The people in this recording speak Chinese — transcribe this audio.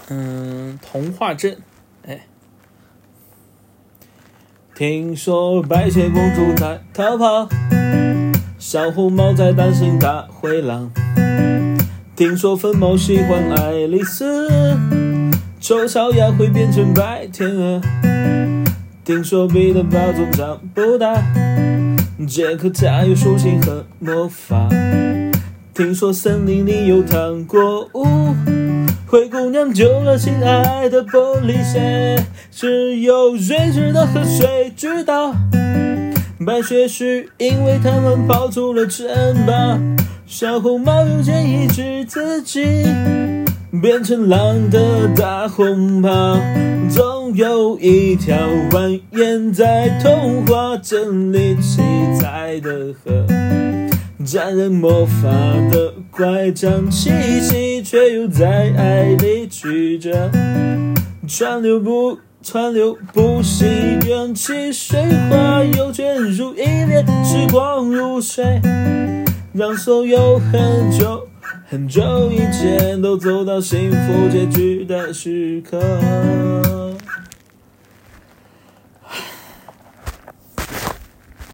童话镇。听说白雪公主在逃跑，小红帽在担心大灰狼。听说粉毛喜欢爱丽丝，丑小鸭会变成白天鹅。听说彼得堡总长不大，杰克他有竖琴和魔法。听说森林里有糖果屋，灰姑娘救了心爱的玻璃鞋，只有睿智的河水知道，白雪是因为他们跑出了城堡。小红帽又建议治自己变成狼的大红袍，总有一条蜿蜒在童话镇里七彩的河，沾染魔法的乖张气息，却又在爱里曲折，川流不息，元气水花又卷入一帘，时光如水，让所有很久很久以前都走到幸福结局的时刻。